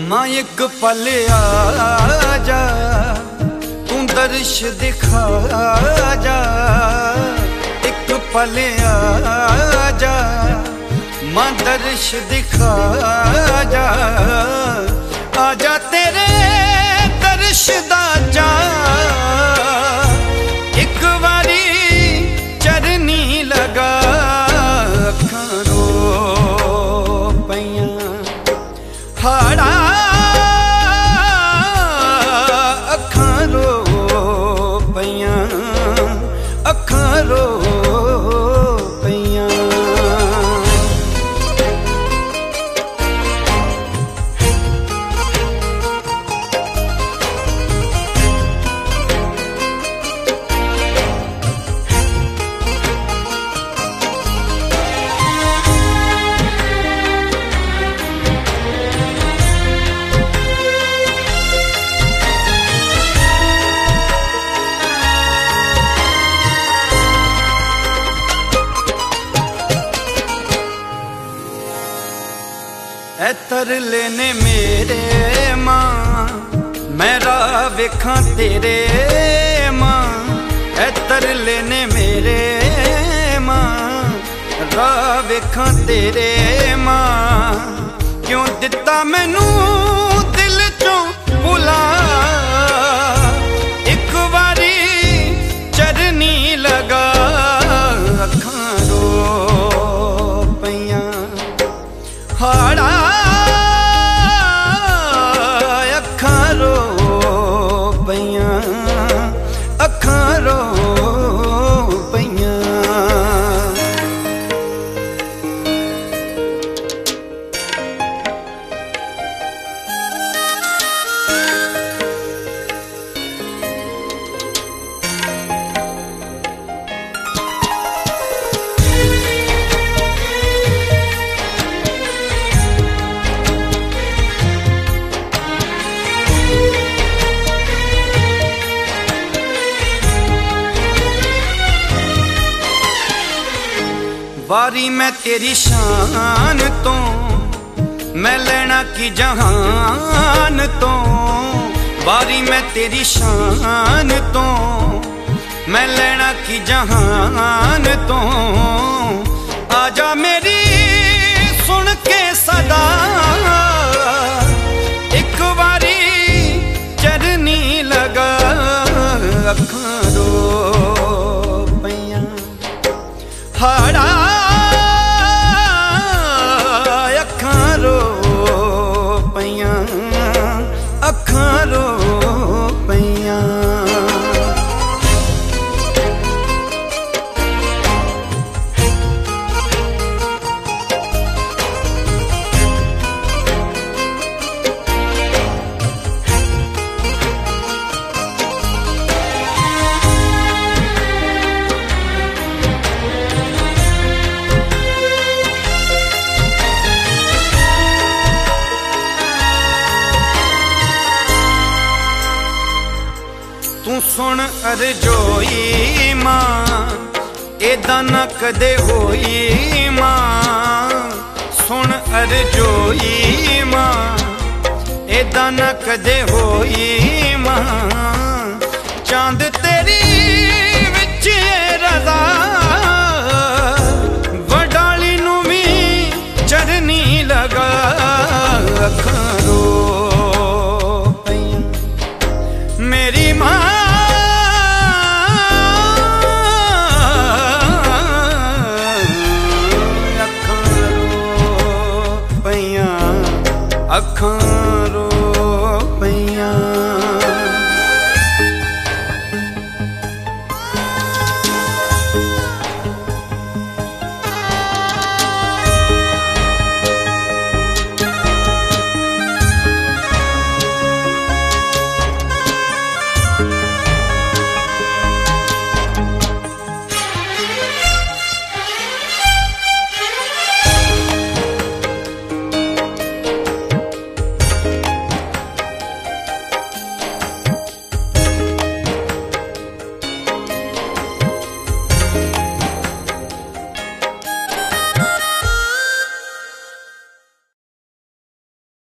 मां एक पल आजा, तू दर्श दिखा जा। एक पल आजा, मां दर्श दिखा जा। आजा तेरे दर्श दा जा, एक बारी चरनी लगा। अखां रो पईयां हाड़ा, अखां रो पईयां, अखां रो पईयां। ऐ तरले ने मेरे मां, मैं राह वेखां तेरे मां। ऐ तरले ने मेरे मां, राह वेखां तेरे मां। क्यों दिता मैनू दिल चों बुला, एक बारी चरनी लगा। अखां रो पईयां हाड़ा, अखां रो पईयां, अखां रो पईयां। बारी मैं तेरी शान तो, मैं लेना की जहान तो। बारी मैं तेरी शान तो, मैं लेना की जहान तो। आजा मेरी सुन के सदा, एक बारी चरनी लगा। अखां रो पईयां हाड़ा, अखां रो पईयां। तू सुन अरजोई मां, एदा ना कदे होई मां। सुन अरजोई मां, एदा ना कदे होई मां। चांद तेरी विच रज़ा, वडाली नू भी चरनी लगा। अखां रो पईयां मेरी मां, अखां रो